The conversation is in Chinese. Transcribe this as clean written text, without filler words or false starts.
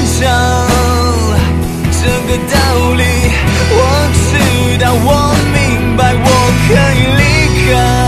长。这个道理我知道，我明白，我可以离开。